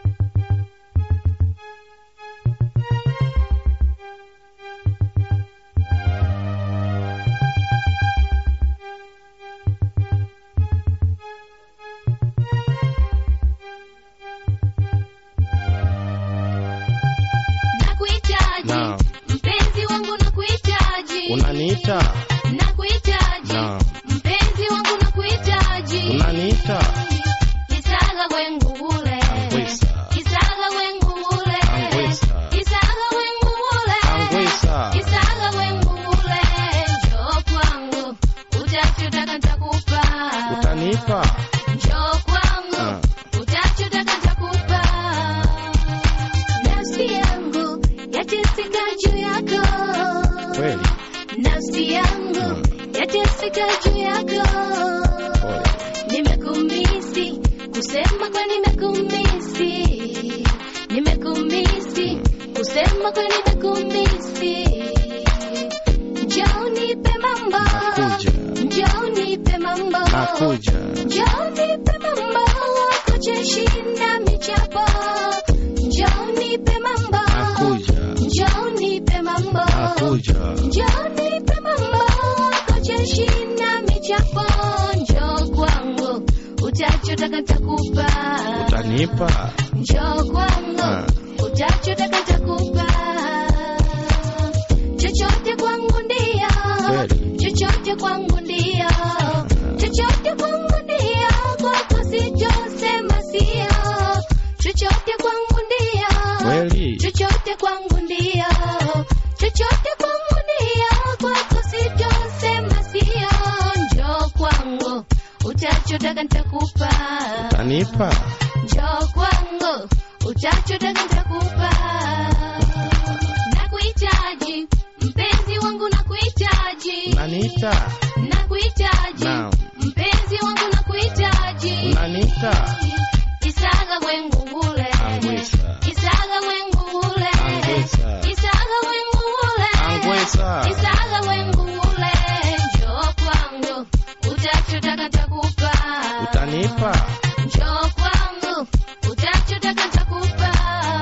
Unaniita? Nakuhitaji. Mpenzi wangu nakuhitaji. Unaniita? Kisaga wengu ule. Angwisa. Kisaga wengu ule. Angwisa. Kisaga wengu ule. Angwisa. Kisaga wengu ule. Njoo kwangu. Utachotaka nitakupa. Utanipa? Njoo kwangu. Utachotaka nitakupa. Nafsi yangu yateseka juu yako. Kweli? Nafsi yangu yateseka juu yako. Nimekumisi kusema kwa nimekumisi. Nimekumisi kusema kwa nimekumisi. Njoo nipe mambo. Nakuja. Njoo nipe mambo. Nakuja. Njoo nipe mambo. Kucheshinda michapo. Njoo nipe mambo. Nakuja. Njoo nipe mambo. Nakuja. Njoo nipe mambo. Kucheshinda michapo. Njoo kwangu. Utachotaka nitakupa. Utanipa? Njoo kwangu. Utachotaka nitakupa. Chochote kwangu ndio. Kweli? Chochote kwangu ndio. Chochote kwangu ndio. Kwako sitosema sio. Chochote kwangu ndio. Kweli? Chochote kwangu ndio. Chochote kwangu ndio. Kwako sitosema sio. Njoo kwangu. Utachotaka nitakupa. Utanipa? Njoo kwangu. Utachotaka nitakupa. Nakuhitaji. Mpenzi wangu nakuhitaji. Unaniita? Nakuhitaji. Mpenzi wangu nakuhitaji. Unaniita? Kisaga wengu ule. Angwisa. Kisaga wengu ule. Angwisa. Kisaga wengu ule. Angwisa. Kisaga wengu ule. Njoo kwangu. Utachotaka nitakupa. Utanipa? Njoo kwangu. Utachotaka nitakupa.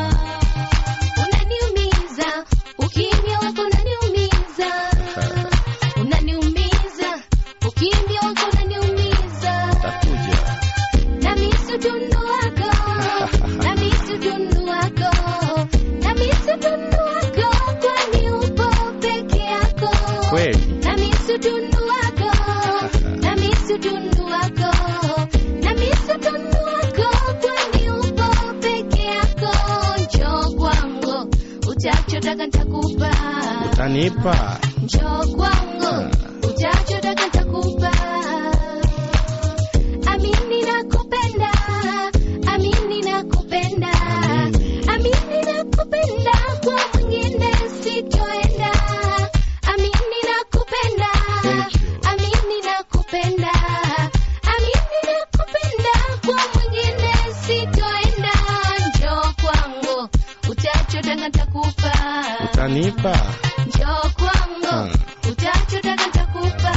Unaniumiza. Ukimya wako unaniumiza. Unaniumiza. Ukimya wako unaniumiza. Takuja. Namisi utundu wako. Namisi utundu wako. Namisi utundu wako. Kwani upo peke yako. Kweli? Namisi utundu wako. Namisi utundu wako. Namisi utundu wako. Kwani upo peke yako. Njoo kwangu. Utachotaka nitakupa. Utanipa? Njoo kwangu. Utachotaka nitakupa. Amini nakupenda. Amini nakupenda. Amini nakupenda. Kwa mwingine sitoenda. Amini nakupenda. Amini nakupenda. Amini nakupenda. Kwa mwingine sitoenda. Njoo kwangu. Utachotaka nitakupa. Utanipa? Njoo kwangu. Utachotaka nitakupa.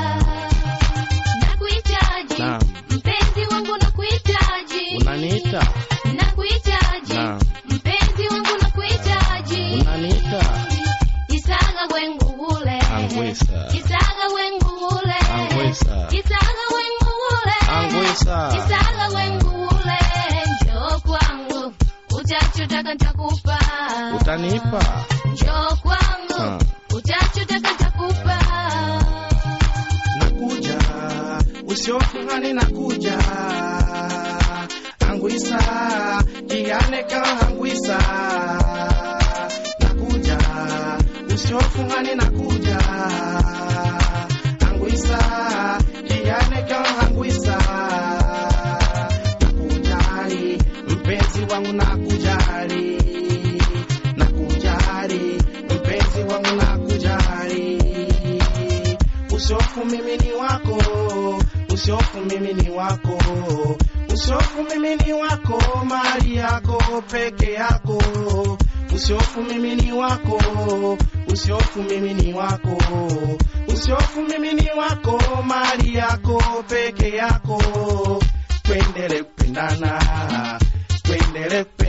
Nakuhitaji. Mpenzi wangu nakuhitaji. Unaniita? Nakuhitaji. Mpenzi wangu nakuhitaji. Unaniita? Kisaga wengu ule. Angwisa. Kisaga wengu ule. Angwisa. Kisaga wengu ule. Angwisa. Kisaga wengu ule. Njoo kwangu. Utachotaka nitakupa. Utanipa? Njoo kwangu. Utachotaka nitakupa. Nakuja. Usiofungani nakuja. Angwisa. Kianeka angwisa. Nakuja. Usiofungani nakuja. Angwisa. Kianeka angwisa. Nakujali. Mpenzi wangu nakujali. Nakujali. Mpenzi wangu nakujali. Usiofu mimi ni wako. Usiofu mimi ni wako. Usiofu mimi ni wako. Mali yako peke yako. Usiofu mimi ni wako. Usiofu mimi ni wako. Usiofu mimi ni wako. Mali yako peke yako. Twendele kupendana. Twendele kupendana.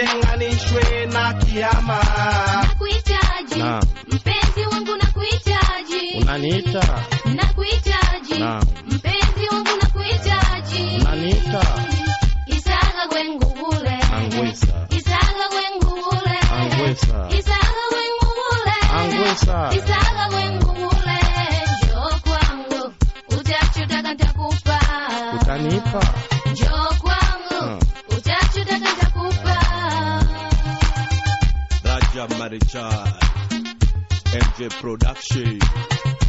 tutenganishwe na kiyama. Nakuhitaji mpenzi wangu, nakuhitaji. Unaniita? Nakuhitaji mpenzi wangu, nakuhitaji. Unaniita? Isaga wengule Angwesa. Isaga wengule Angwesa. Isaga wengule Angwesa. Isaga wengule. Njoo kwangu, utachotaka nitakupa. Utanipa? Njoo kwangu, utachotaka nitakupa. Raja Marichal, MJ Production.